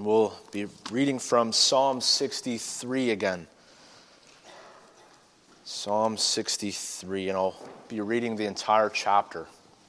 and we'll be reading from Psalm 63 again. Psalm 63, and I'll be reading the entire chapter.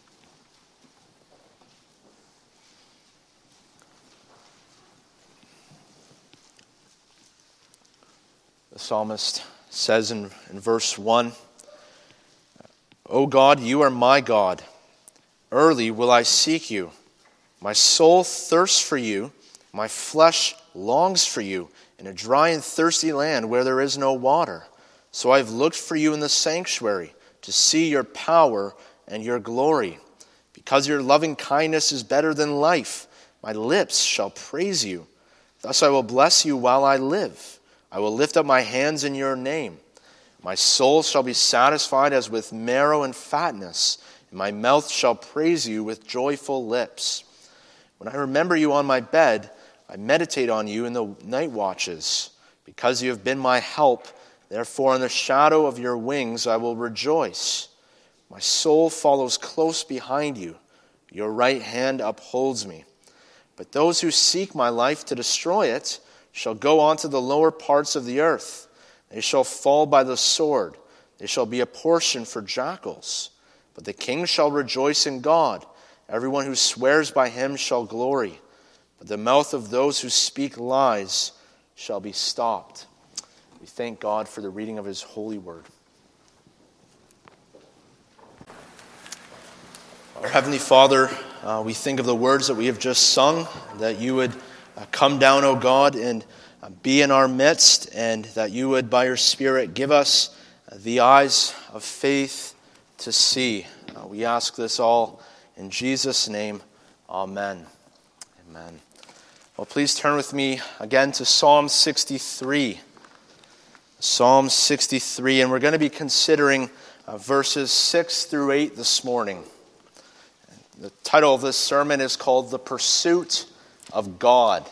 The psalmist says in verse 1, "O God, you are my God. Early will I seek you. My soul thirsts for you. My flesh longs for you in a dry and thirsty land where there is no water. So I have looked for you in the sanctuary to see your power and your glory. Because your loving kindness is better than life, my lips shall praise you. Thus I will bless you while I live. I will lift up my hands in your name. My soul shall be satisfied as with marrow and fatness, and my mouth shall praise you with joyful lips. When I remember you on my bed, I meditate on you in the night watches. Because you have been my help, therefore in the shadow of your wings I will rejoice. My soul follows close behind you. Your right hand upholds me. But those who seek my life to destroy it shall go on to the lower parts of the earth. They shall fall by the sword. They shall be a portion for jackals. But the king shall rejoice in God. Everyone who swears by him shall glory. But the mouth of those who speak lies shall be stopped." We thank God for the reading of his holy word. Our Heavenly Father, we think of the words that we have just sung, that you would come down, O God, and be in our midst, and that you would, by your Spirit, give us the eyes of faith to see. We ask this all in Jesus' name. Amen. Amen. Well, please turn with me again to Psalm 63. Psalm 63, and we're going to be considering verses 6 through 8 this morning. The title of this sermon is called "The Pursuit of God."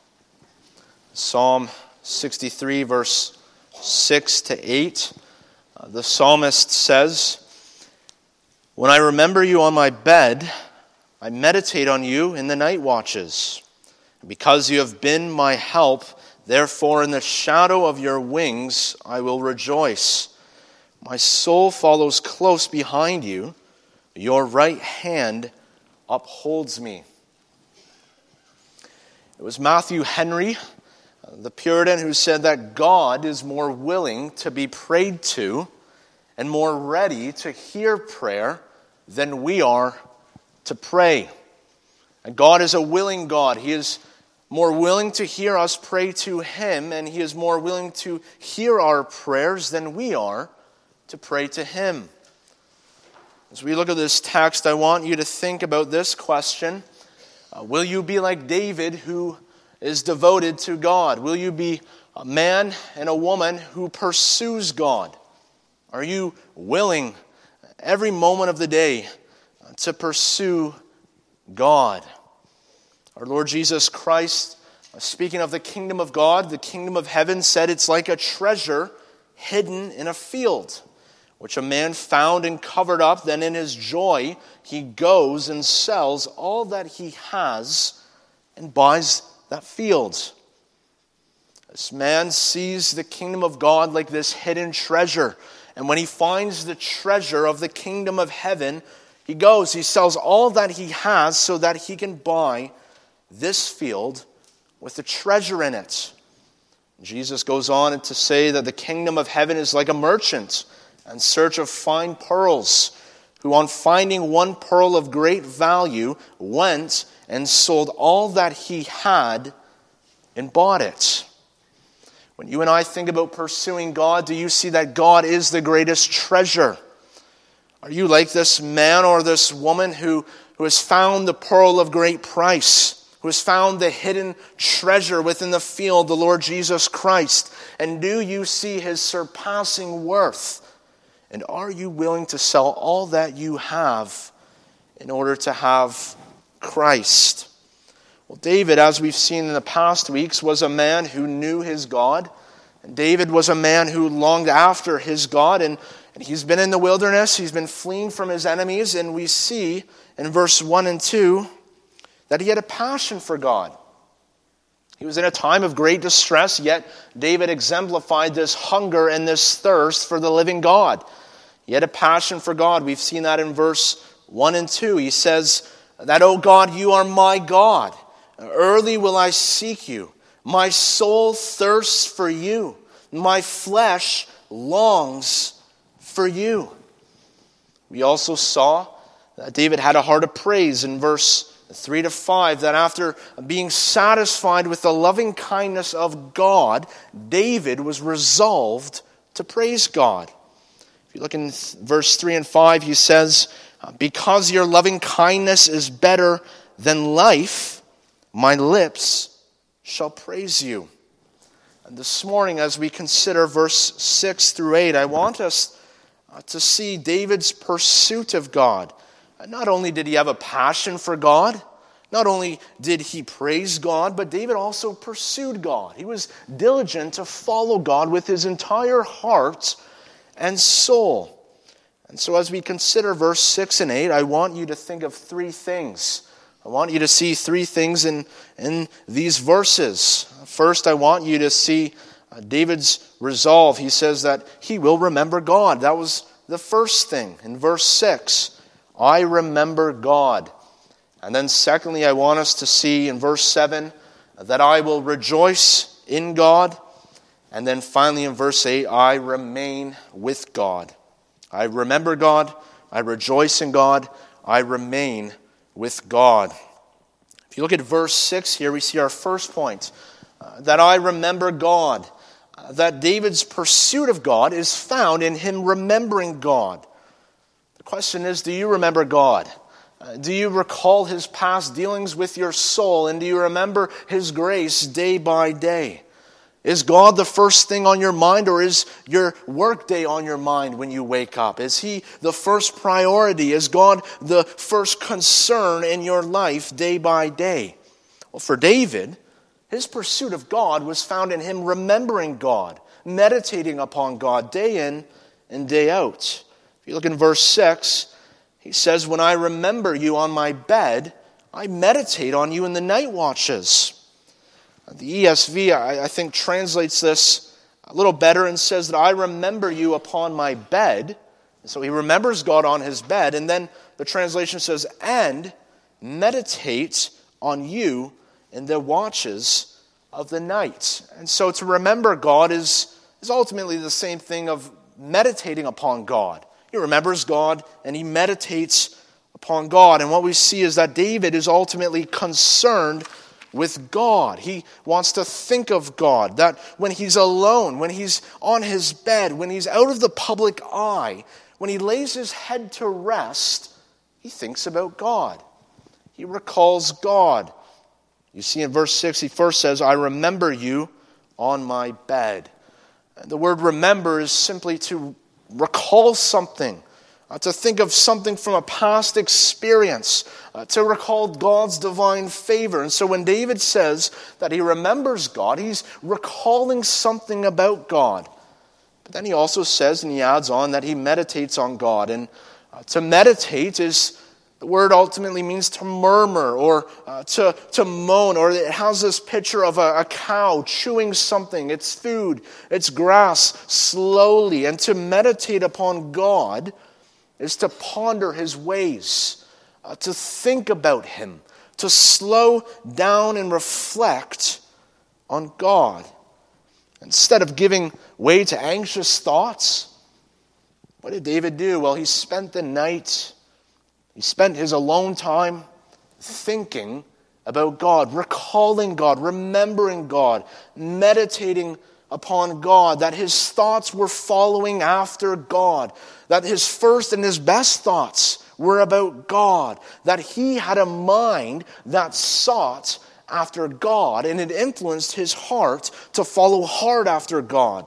Psalm 63, verse 6 to 8. The psalmist says, "When I remember you on my bed, I meditate on you in the night watches. Because you have been my help, therefore in the shadow of your wings I will rejoice. My soul follows close behind you. Your right hand upholds me." It was Matthew Henry, the Puritan, who said that God is more willing to be prayed to and more ready to hear prayer than we are to pray. And God is a willing God. He is more willing to hear us pray to him, and he is more willing to hear our prayers than we are to pray to him. As we look at this text, I want you to think about this question. Will you be like David, who is devoted to God? Will you be a man and a woman who pursues God? Are you willing every moment of the day to pursue God? Our Lord Jesus Christ, speaking of the kingdom of God, the kingdom of heaven, said it's like a treasure hidden in a field, which a man found and covered up. Then in his joy, he goes and sells all that he has and buys that field. This man sees the kingdom of God like this hidden treasure. And when he finds the treasure of the kingdom of heaven, he goes, he sells all that he has so that he can buy this field with the treasure in it. Jesus goes on to say that the kingdom of heaven is like a merchant in search of fine pearls, who on finding one pearl of great value went and sold all that he had and bought it. When you and I think about pursuing God, do you see that God is the greatest treasure? Are you like this man or this woman who has found the pearl of great price, who has found the hidden treasure within the field, the Lord Jesus Christ? And do you see his surpassing worth? And are you willing to sell all that you have in order to have Christ? Well, David, as we've seen in the past weeks, was a man who knew his God. And David was a man who longed after his God. And he's been in the wilderness. He's been fleeing from his enemies. And we see in verse 1 and 2 that he had a passion for God. He was in a time of great distress, yet David exemplified this hunger and this thirst for the living God. He had a passion for God. We've seen that in verse 1 and 2. He says that, "O God, you are my God. Early will I seek you. My soul thirsts for you. My flesh longs for you." We also saw that David had a heart of praise in verse 3 to 5, that after being satisfied with the loving kindness of God, David was resolved to praise God. If you look in verse 3 and 5, he says, "Because your loving kindness is better than life, my lips shall praise you." And this morning, as we consider verse 6 through 8, I want us to see David's pursuit of God. Not only did he have a passion for God, not only did he praise God, but David also pursued God. He was diligent to follow God with his entire heart and soul. And so as we consider verse 6 and 8, I want you to think of three things. I want you to see three things in these verses. First, I want you to see David's resolve. He says that he will remember God. That was the first thing. In verse 6, I remember God. And then secondly, I want us to see in verse 7 that I will rejoice in God. And then finally in verse 8, I remain with God. I remember God, I rejoice in God, I remain with God. If you look at verse 6 here, we see our first point, that I remember God. That David's pursuit of God is found in him remembering God. The question is, do you remember God? Do you recall his past dealings with your soul? And do you remember his grace day by day? Is God the first thing on your mind, or is your work day on your mind when you wake up? Is he the first priority? Is God the first concern in your life day by day? Well, for David, his pursuit of God was found in him remembering God, meditating upon God day in and day out. If you look in verse 6, he says, "When I remember you on my bed, I meditate on you in the night watches." The ESV, I think, translates this a little better and says that I remember you upon my bed. So he remembers God on his bed. And then the translation says, and meditate on you in the watches of the night. And so to remember God is ultimately the same thing of meditating upon God. He remembers God and he meditates upon God. And what we see is that David is ultimately concerned with God. He wants to think of God, that when he's alone, when he's on his bed, when he's out of the public eye, when he lays his head to rest, he thinks about God. He recalls God. You see in verse 6, he first says, I remember you on my bed. And the word remember is simply to recall something, to think of something from a past experience, to recall God's divine favor. And so when David says that he remembers God, he's recalling something about God. But then he also says, and he adds on, that he meditates on God. And to meditate is, the word ultimately means to murmur or to moan, or it has this picture of a cow chewing something, its food, its grass, slowly. And to meditate upon God is to ponder his ways, to think about him, to slow down and reflect on God. Instead of giving way to anxious thoughts, what did David do? Well, he spent the night, he spent his alone time thinking about God, recalling God, remembering God, meditating upon God, that his thoughts were following after God, that his first and his best thoughts were about God, that he had a mind that sought after God, and it influenced his heart to follow hard after God.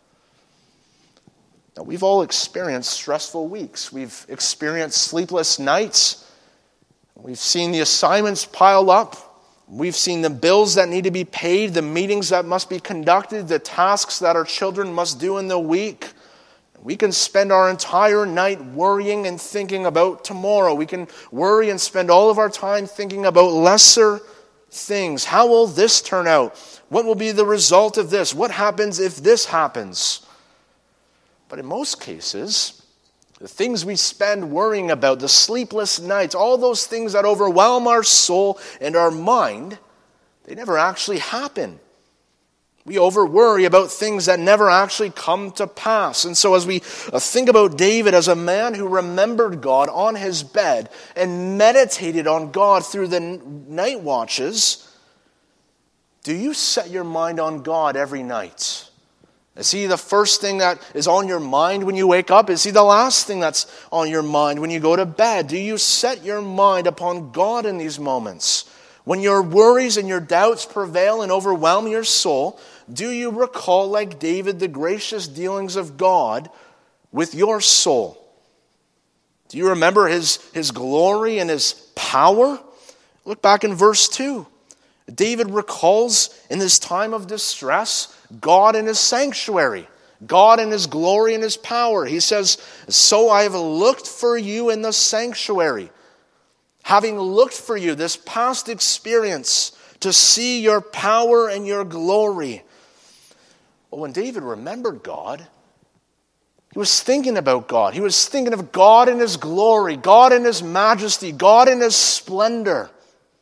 Now, we've all experienced stressful weeks. We've experienced sleepless nights. We've seen the assignments pile up. We've seen the bills that need to be paid, the meetings that must be conducted, the tasks that our children must do in the week. We can spend our entire night worrying and thinking about tomorrow. We can worry and spend all of our time thinking about lesser things. How will this turn out? What will be the result of this? What happens if this happens? But in most cases, the things we spend worrying about, the sleepless nights, all those things that overwhelm our soul and our mind, they never actually happen. We over-worry about things that never actually come to pass. And so as we think about David as a man who remembered God on his bed and meditated on God through the night watches, do you set your mind on God every night? Is he the first thing that is on your mind when you wake up? Is he the last thing that's on your mind when you go to bed? Do you set your mind upon God in these moments? When your worries and your doubts prevail and overwhelm your soul, do you recall, like David, the gracious dealings of God with your soul? Do you remember his glory and his power? Look back in verse 2. David recalls in this time of distress God in his sanctuary, God in his glory and his power. He says, "So I have looked for you in the sanctuary." Having looked for you, this past experience, to see your power and your glory. Well, when David remembered God, he was thinking about God. He was thinking of God in his glory, God in his majesty, God in his splendor.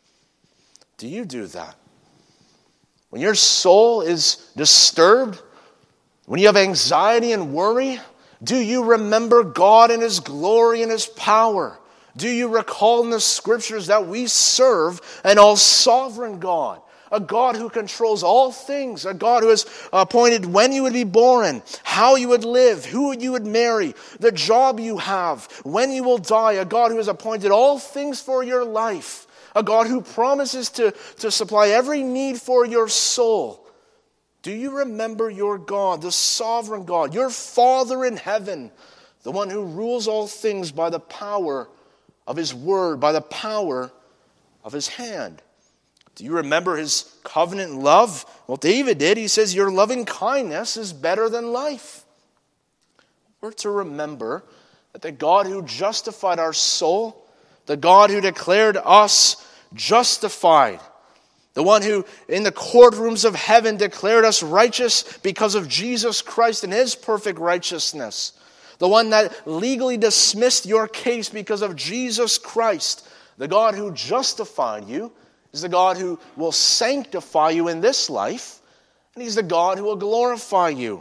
Do you do that? When your soul is disturbed, when you have anxiety and worry, do you remember God in his glory and his power? Do you recall in the scriptures that we serve an all-sovereign God? A God who controls all things. A God who has appointed when you would be born, how you would live, who you would marry, the job you have, when you will die. A God who has appointed all things for your life. A God who promises to supply every need for your soul. Do you remember your God, the sovereign God, your Father in heaven, the one who rules all things by the power of his word, by the power of his hand? Do you remember his covenant love? Well, David did. He says, "Your loving kindness is better than life." We're to remember that the God who justified our soul, the God who declared us justified, the one who in the courtrooms of heaven declared us righteous because of Jesus Christ and his perfect righteousness, the one that legally dismissed your case because of Jesus Christ, the God who justified you, is the God who will sanctify you in this life, and he's the God who will glorify you.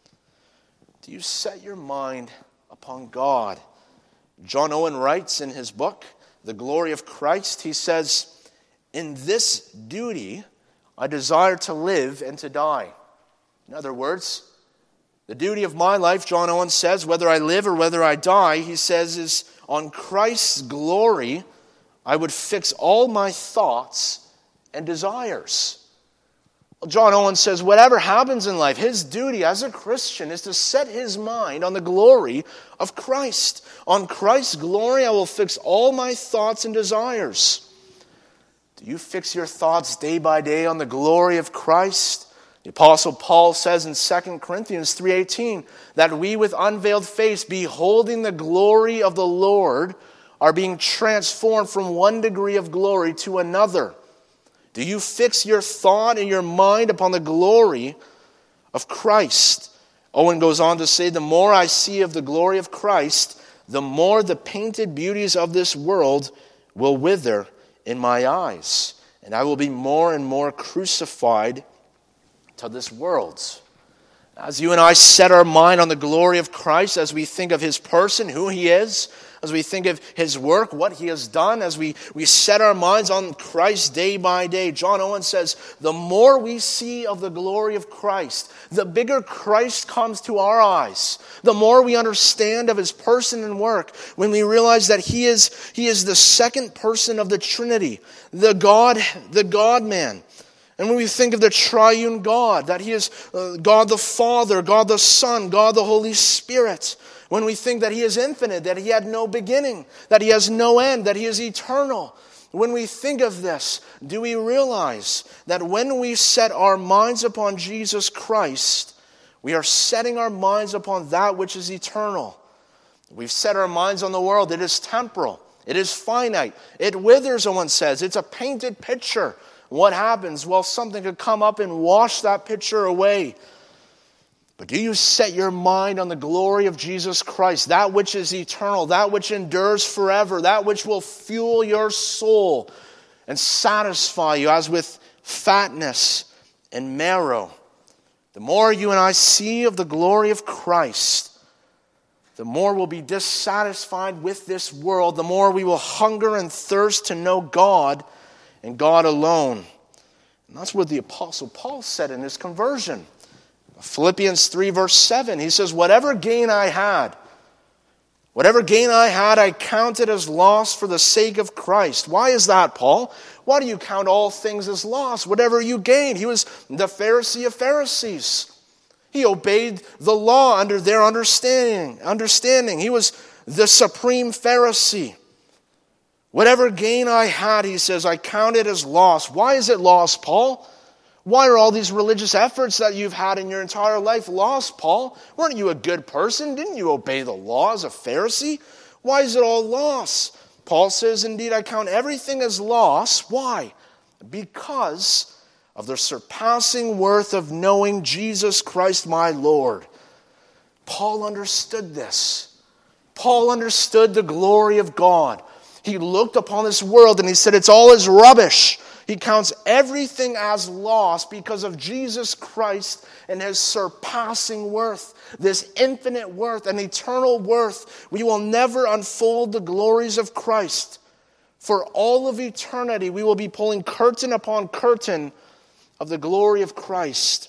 Do you set your mind upon God? John Owen writes in his book, The Glory of Christ, he says, "In this duty I desire to live and to die." In other words, the duty of my life, John Owen says, whether I live or whether I die, he says, is on Christ's glory I would fix all my thoughts and desires. Well, John Owen says whatever happens in life, his duty as a Christian is to set his mind on the glory of Christ. On Christ's glory I will fix all my thoughts and desires. Do you fix your thoughts day by day on the glory of Christ? The Apostle Paul says in 2 Corinthians 3:18 that we with unveiled face, beholding the glory of the Lord, are being transformed from one degree of glory to another. Do you fix your thought and your mind upon the glory of Christ? Owen goes on to say, the more I see of the glory of Christ, the more the painted beauties of this world will wither in my eyes, and I will be more and more crucified to this world. As you and I set our mind on the glory of Christ, as we think of his person, who he is, as we think of his work, what he has done, as we set our minds on Christ day by day, John Owen says, the more we see of the glory of Christ, the bigger Christ comes to our eyes. The more we understand of his person and work, when we realize that he is the second person of the Trinity, the God-man. And when we think of the triune God, that he is God the Father, God the Son, God the Holy Spirit. When we think that he is infinite, that he had no beginning, that he has no end, that he is eternal. When we think of this, do we realize that when we set our minds upon Jesus Christ, we are setting our minds upon that which is eternal? We've set our minds on the world. It is temporal. It is finite. It withers, someone says. It's a painted picture. what happens? Well, something could come up and wash that picture away. But do you set your mind on the glory of Jesus Christ, that which is eternal, that which endures forever, that which will fuel your soul and satisfy you as with fatness and marrow? The more you and I see of the glory of Christ, the more we'll be dissatisfied with this world, the more we will hunger and thirst to know God and God alone. And that's what the Apostle Paul said in his conversion. Philippians 3 verse 7, he says, whatever gain I had, I counted as loss for the sake of Christ. Why is that, Paul? Why do you count all things as loss? Whatever you gain. He was the Pharisee of Pharisees. He obeyed the law under their understanding. He was the supreme Pharisee. Whatever gain I had, he says, I counted as loss. Why is it loss, Paul? Why are all these religious efforts that you've had in your entire life lost, Paul? Weren't you a good person? Didn't you obey the law as a Pharisee? Why is it all loss? Paul says, indeed, I count everything as loss. Why? Because of the surpassing worth of knowing Jesus Christ my Lord. Paul understood this. Paul understood the glory of God. He looked upon this world and he said, it's all as rubbish. He counts everything as loss because of Jesus Christ and his surpassing worth, this infinite worth and eternal worth. We will never unfold the glories of Christ. For all of eternity, we will be pulling curtain upon curtain of the glory of Christ.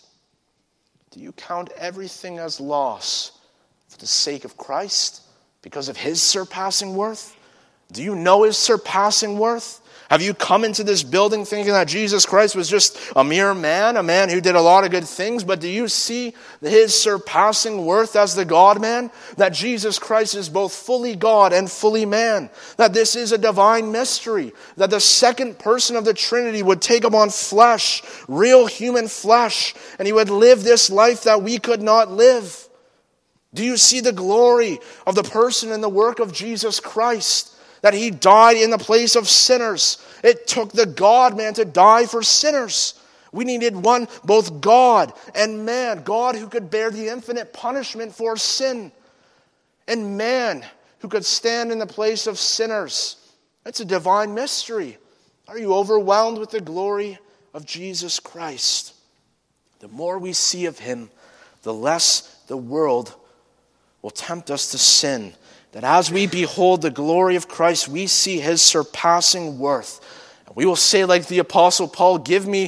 Do you count everything as loss for the sake of Christ because of his surpassing worth? Do you know his surpassing worth? Have you come into this building thinking that Jesus Christ was just a mere man, a man who did a lot of good things, but do you see his surpassing worth as the God-man? That Jesus Christ is both fully God and fully man. That this is a divine mystery. That the second person of the Trinity would take upon flesh, real human flesh, and he would live this life that we could not live. Do you see the glory of the person and the work of Jesus Christ? That he died in the place of sinners. It took the God-man to die for sinners. We needed one, both God and man. God who could bear the infinite punishment for sin. And man who could stand in the place of sinners. It's a divine mystery. Are you overwhelmed with the glory of Jesus Christ? The more we see of him, the less the world will tempt us to sin. That as we behold the glory of Christ, we see his surpassing worth. And we will say like the Apostle Paul, give me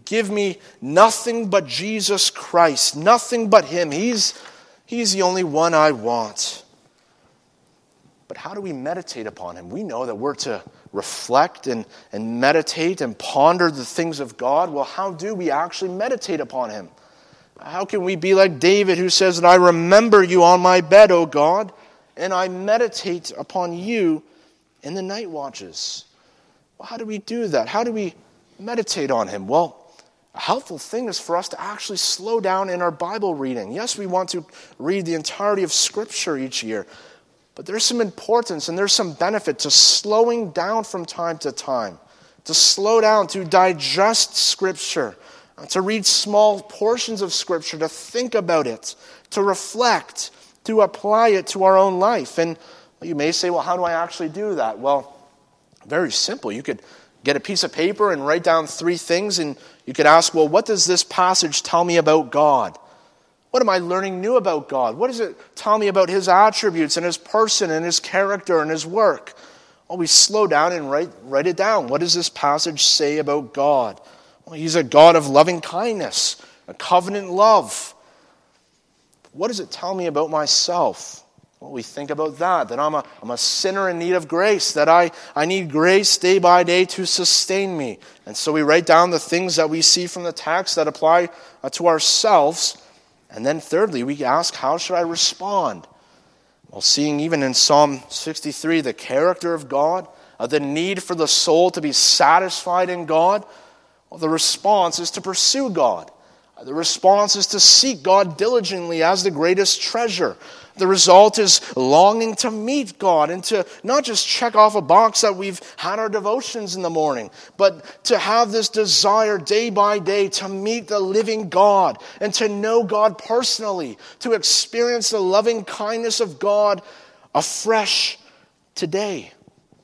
nothing but Jesus Christ, nothing but him. He's the only one I want. But how do we meditate upon him? We know that we're to reflect and meditate and ponder the things of God. Well, how do we actually meditate upon him? How can we be like David who says that I remember you on my bed, O God, and I meditate upon you in the night watches? Well, how do we do that? How do we meditate on him? Well, a helpful thing is for us to actually slow down in our Bible reading. Yes, we want to read the entirety of Scripture each year, but there's some importance and there's some benefit to slowing down from time to time, to slow down, to digest Scripture, to read small portions of Scripture, to think about it, to reflect, to apply it to our own life. And you may say, well, how do I actually do that? Well, very simple. You could get a piece of paper and write down 3 things, and you could ask, well, what does this passage tell me about God? What am I learning new about God? What does it tell me about his attributes and his person and his character and his work? Well, we slow down and write it down. What does this passage say about God? Well, he's a God of loving kindness, a covenant love. What does it tell me about myself? Well, we think about that I'm a sinner in need of grace, that I need grace day by day to sustain me. And so we write down the things that we see from the text that apply to ourselves. And then thirdly, we ask, how should I respond? Well, seeing even in Psalm 63, the character of God, the need for the soul to be satisfied in God, well, the response is to pursue God. The response is to seek God diligently as the greatest treasure. The result is longing to meet God and to not just check off a box that we've had our devotions in the morning, but to have this desire day by day to meet the living God and to know God personally, to experience the loving kindness of God afresh today.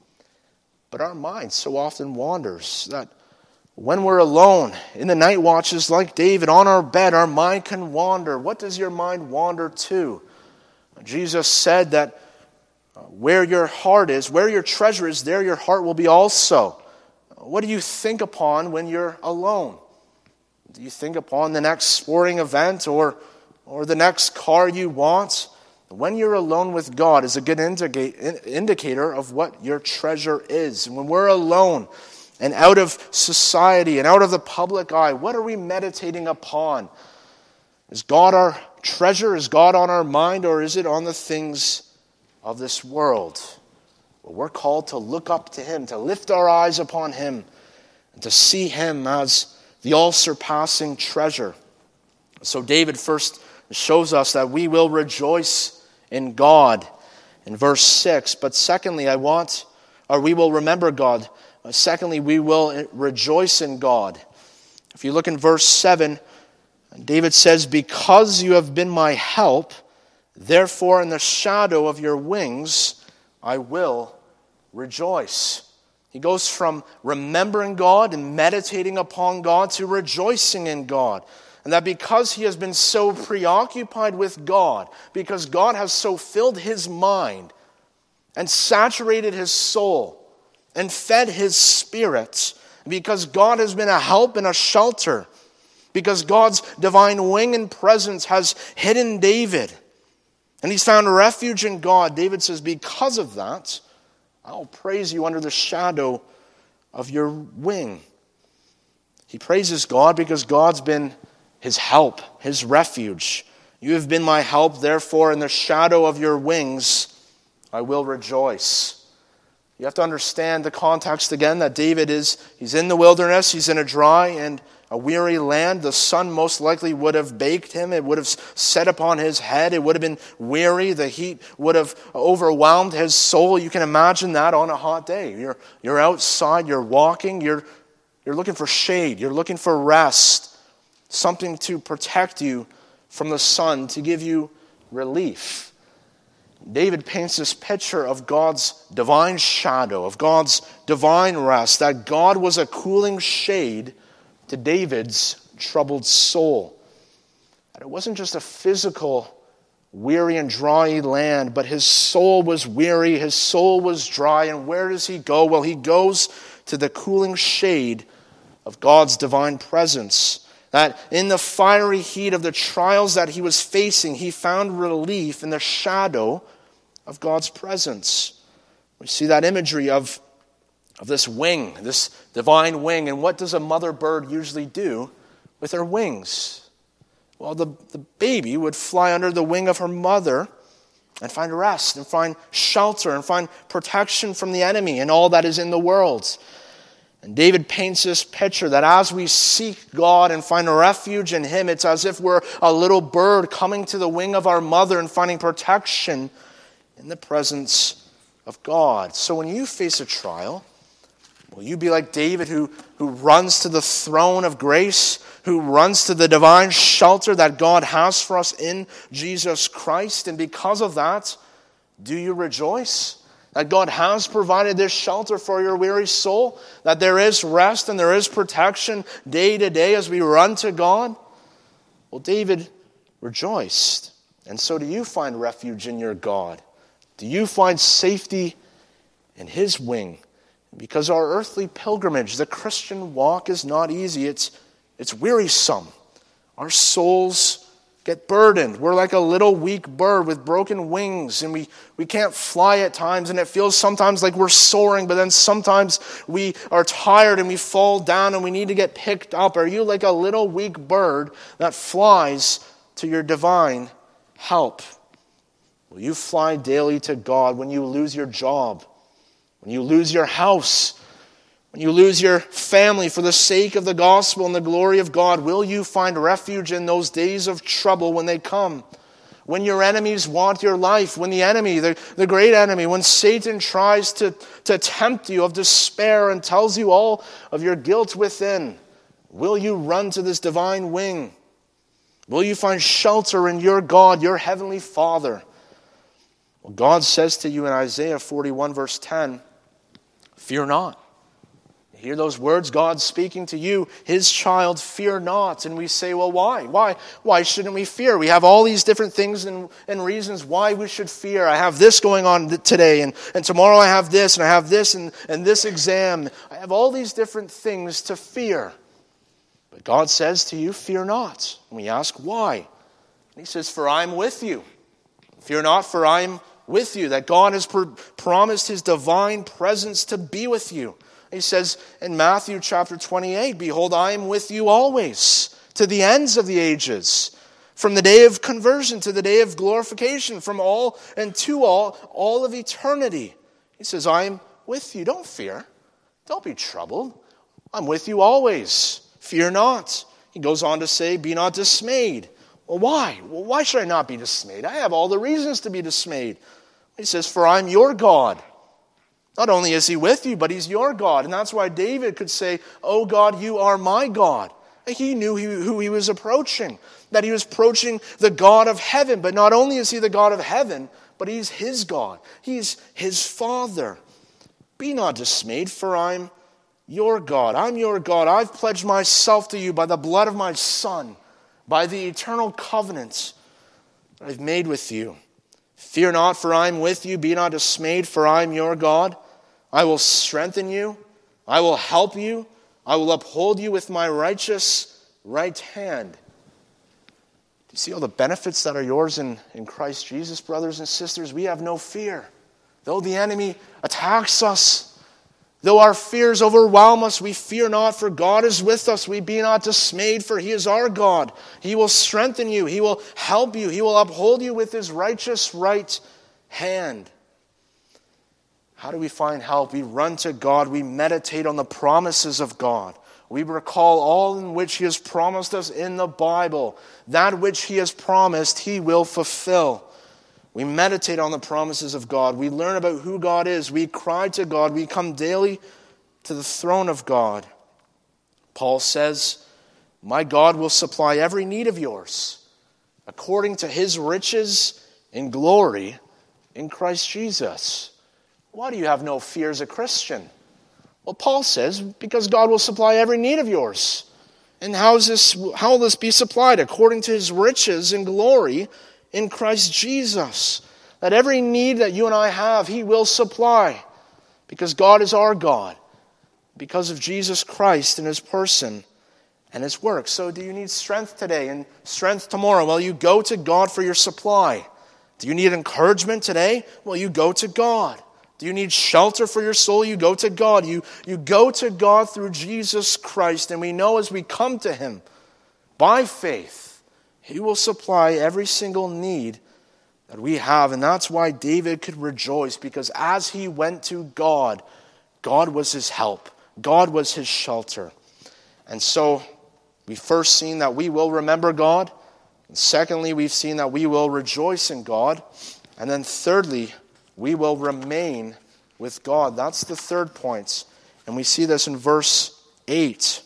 But our mind so often wanders that when we're alone in the night watches like David on our bed, our mind can wander. What does your mind wander to? Jesus said that where your heart is, where your treasure is, there your heart will be also. What do you think upon when you're alone? Do you think upon the next sporting event or the next car you want? When you're alone with God is a good indicator of what your treasure is. And when we're alone and out of society and out of the public eye, what are we meditating upon? Is God our treasure? Is God on our mind? Or is it on the things of this world? Well, we're called to look up to Him, to lift our eyes upon Him, and to see Him as the all-surpassing treasure. So David first shows us that we will rejoice in God in verse 6. But secondly, we will remember God. Secondly, we will rejoice in God. If you look in verse 7, David says, "Because you have been my help, therefore in the shadow of your wings I will rejoice." He goes from remembering God and meditating upon God to rejoicing in God. And that because he has been so preoccupied with God, because God has so filled his mind and saturated his soul and fed his spirit, because God has been a help and a shelter, because God's divine wing and presence has hidden David, and he's found refuge in God, David says, because of that, I'll praise you under the shadow of your wing. He praises God because God's been his help, his refuge. You have been my help, therefore in the shadow of your wings I will rejoice. You have to understand the context again that David he's in the wilderness, he's in a dry and a weary land. The sun most likely would have baked him. It would have set upon his head. It would have been weary. The heat would have overwhelmed his soul. You can imagine that on a hot day. You're outside, you're walking, you're looking for shade, you're looking for rest, something to protect you from the sun, to give you relief. David paints this picture of God's divine shadow, of God's divine rest, that God was a cooling shade to David's troubled soul. And it wasn't just a physical, weary and dry land, but his soul was weary, his soul was dry. And where does he go? Well, he goes to the cooling shade of God's divine presence. That in the fiery heat of the trials that he was facing, he found relief in the shadow of God's presence. We see that imagery of this wing, this divine wing. And what does a mother bird usually do with her wings? Well, the baby would fly under the wing of her mother and find rest and find shelter and find protection from the enemy and all that is in the world. And David paints this picture that as we seek God and find a refuge in him, it's as if we're a little bird coming to the wing of our mother and finding protection in the presence of God. So when you face a trial, will you be like David who runs to the throne of grace, who runs to the divine shelter that God has for us in Jesus Christ? And because of that, do you rejoice that God has provided this shelter for your weary soul, that there is rest and there is protection day to day as we run to God? Well, David rejoiced. And so do you find refuge in your God? Do you find safety in his wing? Because our earthly pilgrimage, the Christian walk, is not easy. It's wearisome. Our souls get burdened. We're like a little weak bird with broken wings, and we can't fly at times, and it feels sometimes like we're soaring, but then sometimes we are tired and we fall down and we need to get picked up. Are you like a little weak bird that flies to your divine help? Will you fly daily to God when you lose your job, when you lose your house, when When you lose your family for the sake of the gospel and the glory of God, will you find refuge in those days of trouble when they come? When your enemies want your life, when the enemy, the great enemy, when Satan tries to tempt you of despair and tells you all of your guilt within, will you run to this divine wing? Will you find shelter in your God, your heavenly Father? Well, God says to you in Isaiah 41 verse 10, fear not. Hear those words, God speaking to you, his child, fear not. And we say, well, why? Why shouldn't we fear? We have all these different things and reasons why we should fear. I have this going on today, and tomorrow I have this, and I have this, and this exam. I have all these different things to fear. But God says to you, fear not. And we ask, why? And he says, for I am with you. Fear not, for I am with you. That God has promised his divine presence to be with you. He says in Matthew chapter 28, behold, I am with you always, to the ends of the ages, from the day of conversion to the day of glorification, from all and to all of eternity. He says, I am with you. Don't fear. Don't be troubled. I'm with you always. Fear not. He goes on to say, be not dismayed. Well, why? Well, why should I not be dismayed? I have all the reasons to be dismayed. He says, for I'm your God. Not only is he with you, but he's your God. And that's why David could say, oh God, you are my God. He knew who he was approaching, that he was approaching the God of heaven. But not only is he the God of heaven, but he's his God. He's his Father. Be not dismayed, for I'm your God. I'm your God. I've pledged myself to you by the blood of my Son, by the eternal covenant that I've made with you. Fear not, for I am with you. Be not dismayed, for I am your God. I will strengthen you. I will help you. I will uphold you with my righteous right hand. Do you see all the benefits that are yours in Christ Jesus, brothers and sisters? We have no fear. Though the enemy attacks us, though our fears overwhelm us, we fear not, for God is with us. We be not dismayed, for he is our God. He will strengthen you. He will help you. He will uphold you with his righteous right hand. How do we find help? We run to God. We meditate on the promises of God. We recall all in which he has promised us in the Bible. That which he has promised, he will fulfill. We meditate on the promises of God. We learn about who God is. We cry to God. We come daily to the throne of God. Paul says, my God will supply every need of yours according to his riches in glory in Christ Jesus. Why do you have no fear as a Christian? Well, Paul says, because God will supply every need of yours. And how will this be supplied? According to his riches and glory in Christ Jesus. That every need that you and I have, he will supply. Because God is our God. Because of Jesus Christ and his person and his work. So do you need strength today and strength tomorrow? Well, you go to God for your supply. Do you need encouragement today? Well, you go to God. Do you need shelter for your soul? You go to God. You go to God through Jesus Christ. And we know as we come to him by faith, he will supply every single need that we have. And that's why David could rejoice, because as he went to God, God was his help. God was his shelter. And so we've first seen that we will remember God. And secondly, we've seen that we will rejoice in God. And then thirdly, we will remain with God. That's the third point. And we see this in verse 8.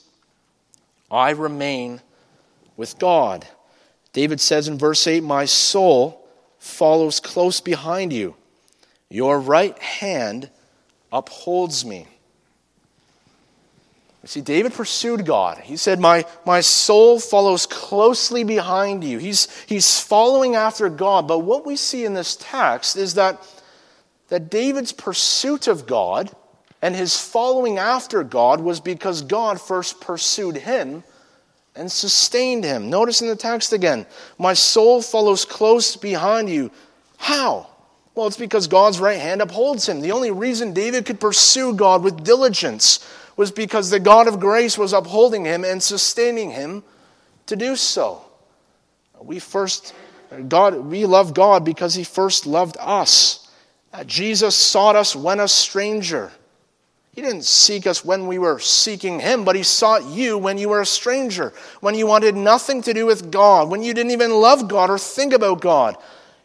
I remain with God. David says in verse 8, my soul follows close behind you. Your right hand upholds me. You see, David pursued God. He said, my soul follows closely behind you. He's following after God. But what we see in this text is that David's pursuit of God and his following after God was because God first pursued him and sustained him. Notice in the text again, my soul follows close behind you. How? Well, it's because God's right hand upholds him. The only reason David could pursue God with diligence was because the God of grace was upholding him and sustaining him to do so. We love God because he first loved us. Jesus sought us when a stranger. He didn't seek us when we were seeking him, but he sought you when you were a stranger, when you wanted nothing to do with God, when you didn't even love God or think about God.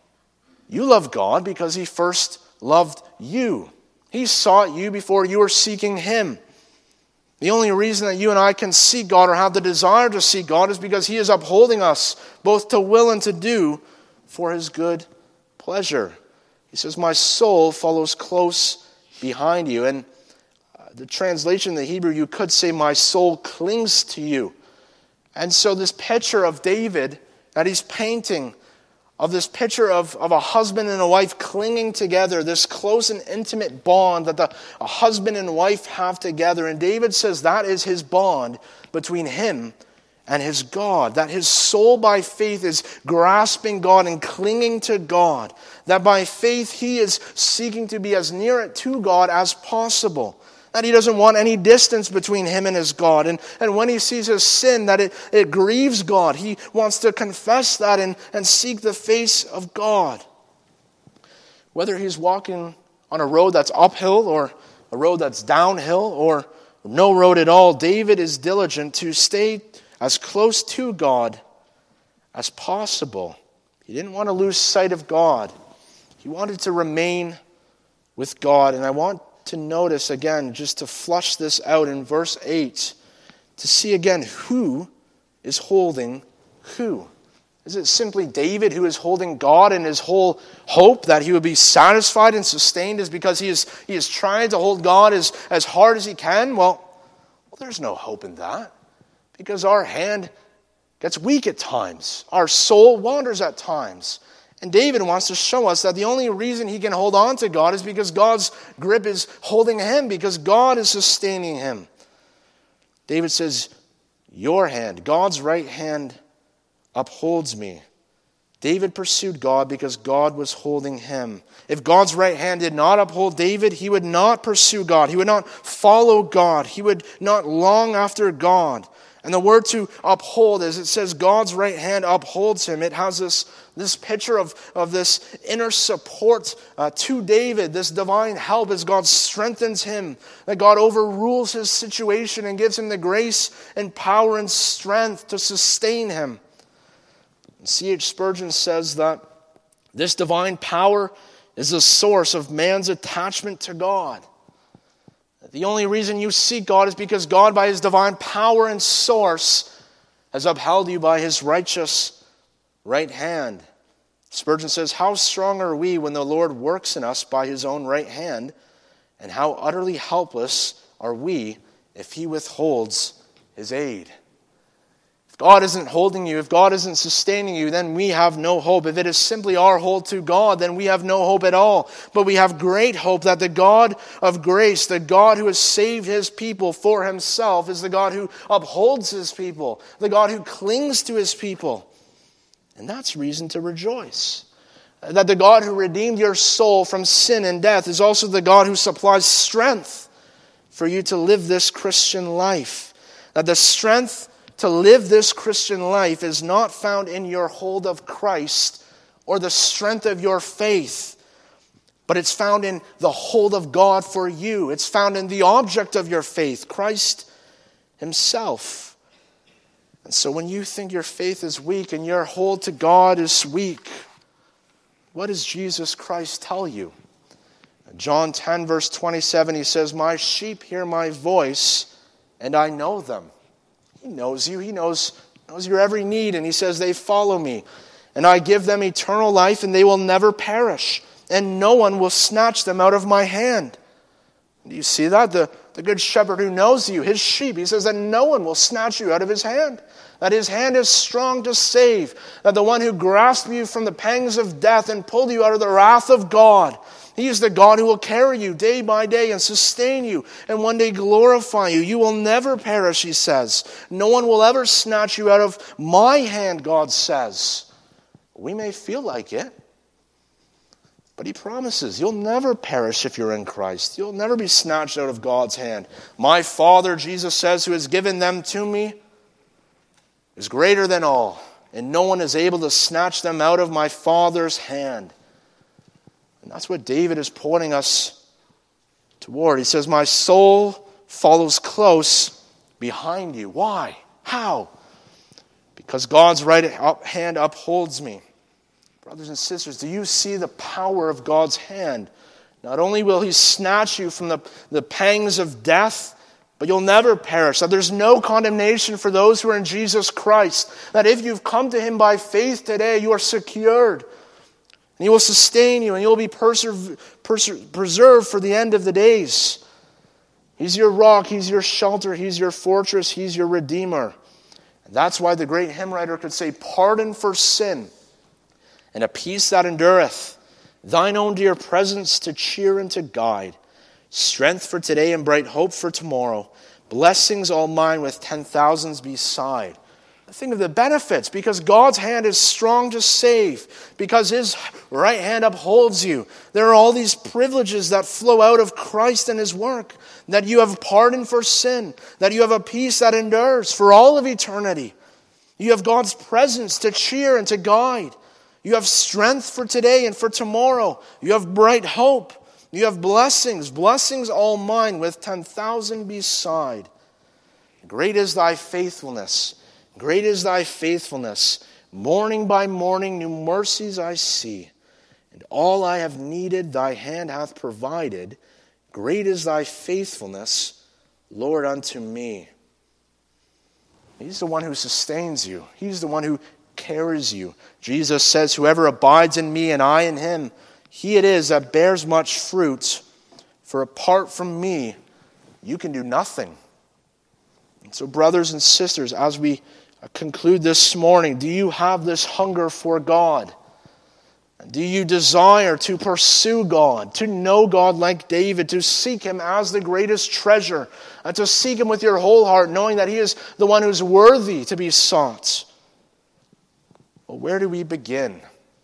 You love God because he first loved you. He sought you before you were seeking him. The only reason that you and I can seek God or have the desire to seek God is because he is upholding us both to will and to do for his good pleasure. He says, my soul follows close behind you. And the translation in the Hebrew, you could say, my soul clings to you. And so this picture of David that he's painting, of this picture of a husband and a wife clinging together, this close and intimate bond that a husband and wife have together. And David says that is his bond between him and his God, that his soul by faith is grasping God and clinging to God, that by faith he is seeking to be as near to God as possible, that he doesn't want any distance between him and his God. And when he sees his sin, that it grieves God. He wants to confess that and seek the face of God. Whether he's walking on a road that's uphill or a road that's downhill or no road at all, David is diligent to stay as close to God as possible. He didn't want to lose sight of God. He wanted to remain with God. And I want to notice again, just to flush this out in verse 8, to see again who is holding who. Is it simply David who is holding God, and his whole hope that he would be satisfied and sustained is because he is trying to hold God as hard as he can? Well, there's no hope in that, because our hand gets weak at times. Our soul wanders at times. And David wants to show us that the only reason he can hold on to God is because God's grip is holding him, because God is sustaining him. David says, your hand, God's right hand, upholds me. David pursued God because God was holding him. If God's right hand did not uphold David, he would not pursue God. He would not follow God. He would not long after God. And the word to uphold, as it says God's right hand upholds him, it has this picture of this inner support to David, this divine help as God strengthens him, that God overrules his situation and gives him the grace and power and strength to sustain him. C.H. Spurgeon says that this divine power is the source of man's attachment to God. The only reason you seek God is because God, by his divine power and source, has upheld you by his righteous right hand. Spurgeon says, how strong are we when the Lord works in us by his own right hand, and how utterly helpless are we if he withholds his aid. If God isn't holding you, if God isn't sustaining you, then we have no hope. If it is simply our hold to God, then we have no hope at all. But we have great hope that the God of grace, the God who has saved his people for himself, is the God who upholds his people, the God who clings to his people. And that's reason to rejoice. That the God who redeemed your soul from sin and death is also the God who supplies strength for you to live this Christian life. That the strength to live this Christian life is not found in your hold of Christ or the strength of your faith, but it's found in the hold of God for you. It's found in the object of your faith, Christ himself. And so when you think your faith is weak and your hold to God is weak, what does Jesus Christ tell you? John 10 verse 27, he says, my sheep hear my voice and I know them. He knows you. He knows your every need. And he says, they follow me. And I give them eternal life, and they will never perish. And no one will snatch them out of my hand. Do you see that? The good shepherd who knows you, his sheep, he says that no one will snatch you out of his hand. That his hand is strong to save. That the one who grasped you from the pangs of death and pulled you out of the wrath of God, he is the God who will carry you day by day and sustain you and one day glorify you. You will never perish, he says. No one will ever snatch you out of my hand, God says. We may feel like it, but he promises you'll never perish if you're in Christ. You'll never be snatched out of God's hand. My Father, Jesus says, who has given them to me, is greater than all, and no one is able to snatch them out of my Father's hand. And that's what David is pointing us toward. He says, my soul follows close behind you. Why? How? Because God's right hand upholds me. Brothers and sisters, do you see the power of God's hand? Not only will He snatch you from the pangs of death, but you'll never perish. That there's no condemnation for those who are in Jesus Christ. That if you've come to Him by faith today, you are secured. And He will sustain you, and you'll be preserved for the end of the days. He's your rock, He's your shelter, He's your fortress, He's your Redeemer. And that's why the great hymn writer could say, pardon for sin, and a peace that endureth, thine own dear presence to cheer and to guide, strength for today and bright hope for tomorrow, blessings all mine with 10,000s beside. Think of the benefits, because God's hand is strong to save, because His right hand upholds you. There are all these privileges that flow out of Christ and His work, that you have pardon for sin, that you have a peace that endures for all of eternity. You have God's presence to cheer and to guide. You have strength for today and for tomorrow. You have bright hope. You have blessings all mine with 10,000 beside. Great is thy faithfulness. Great is thy faithfulness. Morning by morning new mercies I see. And all I have needed thy hand hath provided. Great is thy faithfulness, Lord, unto me. He's the one who sustains you. He's the one who carries you. Jesus says, whoever abides in me and I in him, he it is that bears much fruit. For apart from me, you can do nothing. And so, brothers and sisters, as we conclude this morning, do you have this hunger for God? Do you desire to pursue God, to know God like David, to seek Him as the greatest treasure, and to seek Him with your whole heart, knowing that He is the one who's worthy to be sought? Well, where do we begin?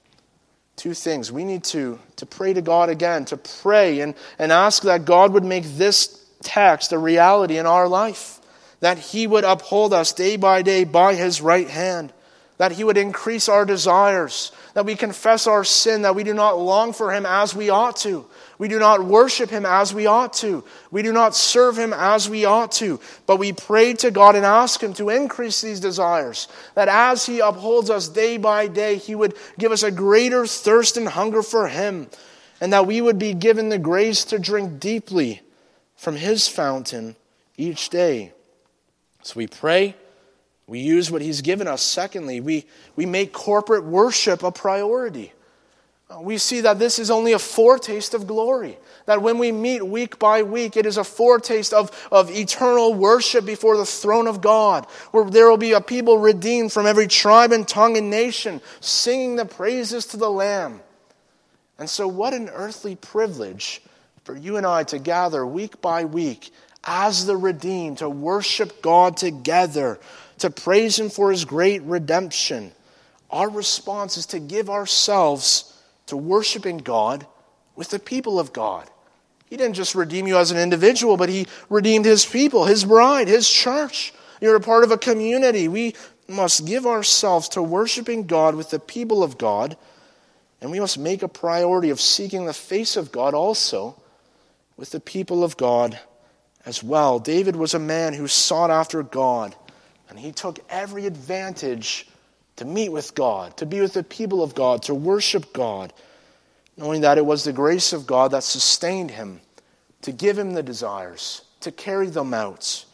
Two things. We need to pray to God again, to pray and ask that God would make this text a reality in our life, that He would uphold us day by day by His right hand, that He would increase our desires, that we confess our sin, that we do not long for Him as we ought to. We do not worship Him as we ought to. We do not serve Him as we ought to. But we pray to God and ask Him to increase these desires, that as He upholds us day by day, He would give us a greater thirst and hunger for Him, and that we would be given the grace to drink deeply from His fountain each day. So we pray, we use what He's given us. Secondly, we make corporate worship a priority. We see that this is only a foretaste of glory. That when we meet week by week, it is a foretaste of eternal worship before the throne of God, where there will be a people redeemed from every tribe and tongue and nation, singing the praises to the Lamb. And so what an earthly privilege for you and I to gather week by week as the redeemed, to worship God together, to praise Him for His great redemption. Our response is to give ourselves to worshiping God with the people of God. He didn't just redeem you as an individual, but He redeemed His people, His bride, His church. You're a part of a community. We must give ourselves to worshiping God with the people of God, and we must make a priority of seeking the face of God also with the people of God as well. David was a man who sought after God, and he took every advantage to meet with God, to be with the people of God, to worship God, knowing that it was the grace of God that sustained him, to give him the desires, to carry them out.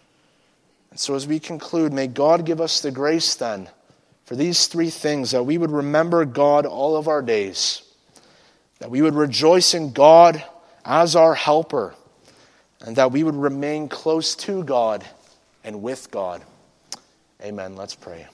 And so as we conclude, may God give us the grace then for these three things, that we would remember God all of our days, that we would rejoice in God as our helper, and that we would remain close to God and with God. Amen. Let's pray.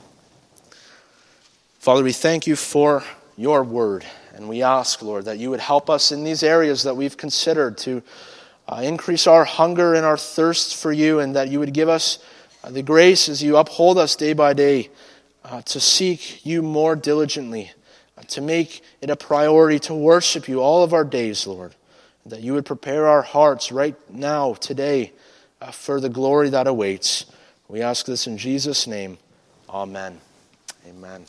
Father, we thank you for your word, and we ask, Lord, that you would help us in these areas that we've considered to increase our hunger and our thirst for you, and that you would give us the grace as you uphold us day by day to seek you more diligently, to make it a priority to worship you all of our days, Lord, and that you would prepare our hearts right now, today, for the glory that awaits. We ask this in Jesus' name. Amen. Amen.